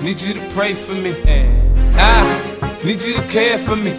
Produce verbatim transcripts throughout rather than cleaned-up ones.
need you to pray for me. I need you to care for me.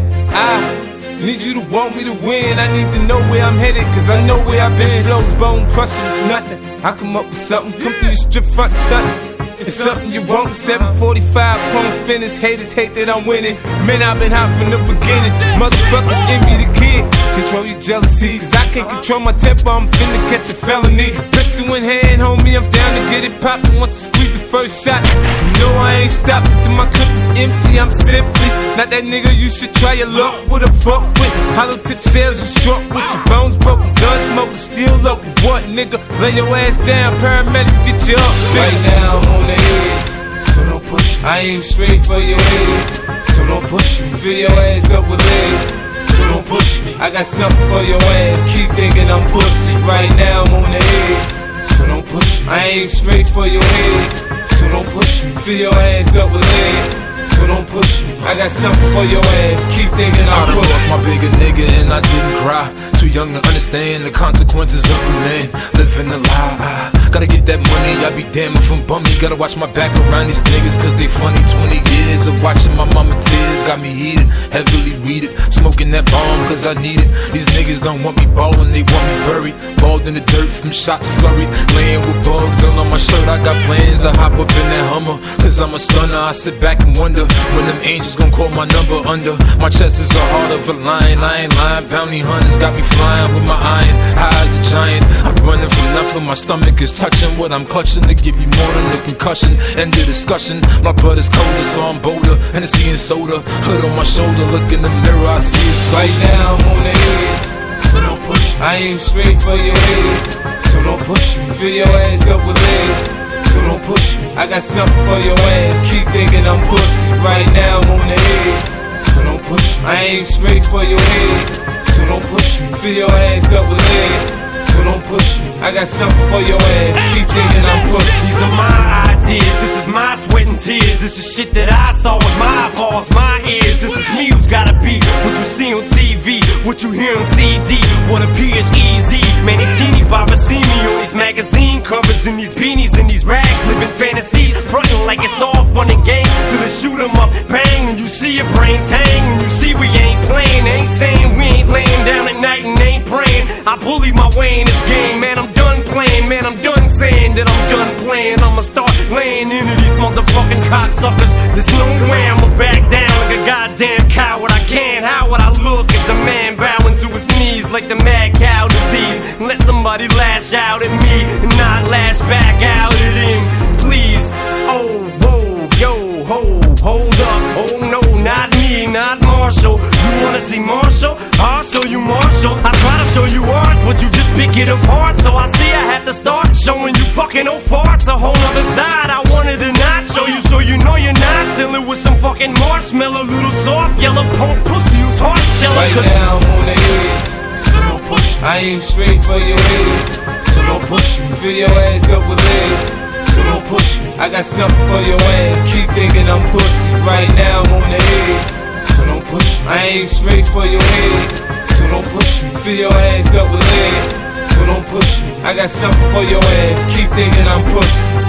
I need you to want me to win. I need to know where I'm headed, cause I know where I've been. Flows, bone crushing, it's nothing. I come up with something, come through the strip front stunting. It's something you want. seven forty-five, chrome spinners, haters hate that I'm winning. Man, I've been hot from the beginning. Motherfuckers envy the kid. Control your jealousies, cause I can't control my temper. I'm finna catch a felony. Pistol in hand, homie, I'm down to get it poppin'. Once I squeeze the first shot, you know I ain't stopping till my clip is empty. I'm simply not that nigga you should try your luck with a fuck with. Hollow tip shells you struck with, your bones broken, gun smoking, still local. What nigga? Lay your ass down, paramedics get you up. Right now I'm on the edge, so don't push me. I aim straight for your head, so don't push me. Fill your ass up with lead, so don't push me. I got something for your ass, keep thinking I'm pussy. Right now I'm on the edge, so don't push me. I aim straight for your head, so don't push me. Fill your ass up with lead, so don't push me. I got something for your ass, keep thinking I'm pussy. I lost my bigger nigga and I didn't cry. Too young to understand the consequences of a man living a lie. Gotta get that money, I be damn if I'm bummy. Gotta watch my back around these niggas cause they funny. Twenty years of watching my mama tears got me heated, heavily weeded, smoking that bomb cause I need it. These niggas don't want me ballin', they want me buried, balled in the dirt from shots flurried, laying with bugs all on my shirt. I got plans to hop up in that Hummer cause I'm a stunner. I sit back and wonder when them angels gon' call my number. Under my chest is a heart of a lion. I ain't lying, bounty hunters got me flying with my iron high as a giant. I'm running from nothing, my stomach is touching what I'm clutching to give you more than a concussion. End of discussion, my blood is colder so I'm bolder. Hennessy and soda, hood on my shoulder, look in the mirror, I see a soldier. Right now I'm on the edge, so don't push me. I aim straight for your head, so don't push me. Fill your ass up with lead, so don't push me. I got something for your ass, keep thinking I'm pussy. Right now I'm on the edge, so don't push me. I aim straight for your head, so don't push me. Fill your ass up with lead, so don't push me. I got something for your ass, keep thinking I'm pussy. These are my ideas, this is my sweat and tears. This is shit that I saw with my balls, my ears. This is me who's gotta be what you see on T V, what you hear on C D, what appears easy. Man, these teeny boppers see me on these magazine covers, in these beanies, in these rags, living fantasies, frontin' like it's all fun and games till they shoot 'em up, bang, and you see your brains hang, and you see we ain't playing. Ain't saying we ain't laying down at night and ain't praying. I bully my way in this game, man, I'm done playing, man, I'm done saying that I'm done playing. I'ma start laying into these motherfucking cocksuckers. There's no way I'ma back down like a goddamn coward. I can't, how would I look as a man bowing to his knees like the mad cow disease? Let somebody lash out at me and not lash back out at him, please. Oh, whoa, yo, ho, hold up, oh no, not me, not Marshall. You wanna see Marshall? I'll show you Marshall. I try to show you art, but you just pick it apart. So I see I had to start showing you fucking old farts. A whole nother side I wanted to not show you, so you know you're not till it was some fucking marshmallow, little soft yellow punk pussy whose heart's jello. Right now I'm on the edge, so don't push me. I aim straight for your head, so don't push me. Fill your ass up with lead, so don't push me. I got something for your ass, keep thinking I'm pussy. Right now I'm on the edge, so don't push me. I aim straight for your head, so don't push me. Fill your ass up with lead, so don't push me. I got something for your ass, keep thinking I'm pussy.